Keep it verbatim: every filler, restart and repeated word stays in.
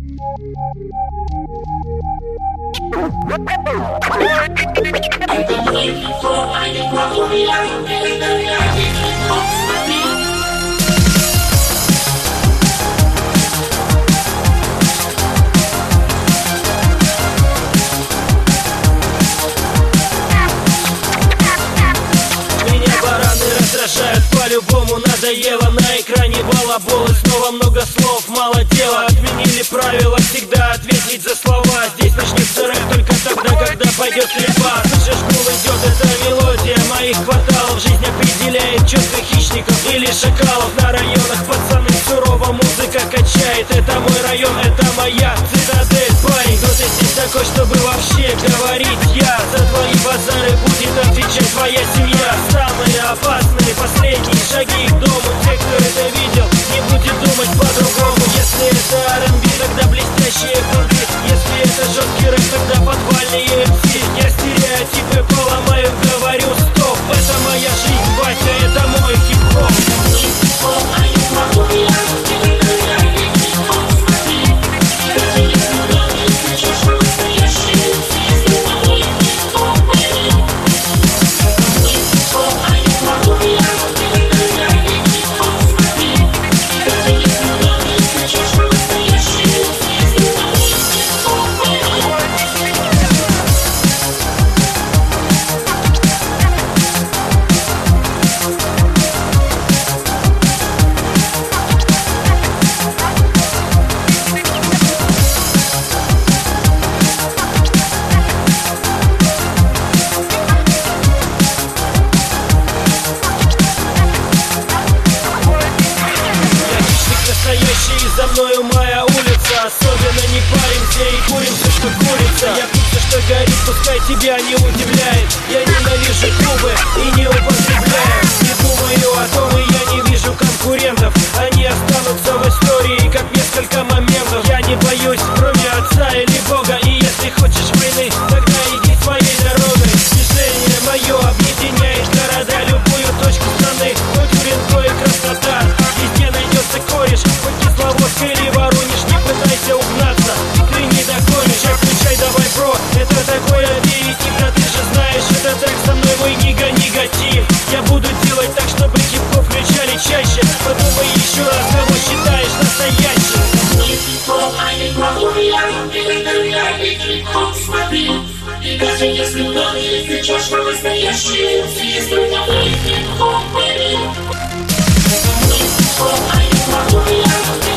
По-любому надоело, на экране балабол и снова много слов, мало дела. Отменили правила всегда ответить за слова. Здесь начнется рэп только тогда, когда пойдет стрельба. Слышишь, гул идет, это мелодия моих кварталов. Жизнь определяет четко хищников или шакалов. На районах пацаны сурово музыка качает. Это мой район, это моя цитадель, парень. Кто ты здесь такой, чтобы вообще говорить? Я за твои базары будет отвечать твоя семья. Самые опасные последние шаги к дому. Те, кто это видел, не будет думать по-другому. Если это ар энд би, тогда блестящие груди. Если это жесткий рэп, тогда подвальные эм си. Я стереотипы поломаю, говорю стоп. Это моя жизнь, батя, это мой хип-хоп. За мною моя улица, особенно не паримся и курим все, что курица. Я пью все, что горит, пускай тебя не удивляет. Я ненавижу клубы и не употребляю. Не думаю о том, и я не вижу конкурентов. Они останутся в истории, как несколько моментов. Я не боюсь, кроме отца или бога. И если хочешь войны, тогда иди своей дорогой. Движение мое объединяет города, любую точку страны, хоть Уренко и Краснодар. Везде найдется кореш, хоть Кисловодск или Воронеж. Не пытайся угнаться, ты не догонишь. Отключай давай, бро, это такой аперитив. Да ты же знаешь, это так со мной мой нига-негатив. Я буду делать так, чтобы хип-хоп включали чаще. Подумай еще раз, кого считаешь настоящим. И даже если многие кричат, что настоящие, есть у меня хип-хоп, baby. Хип-хоп, а не могу я.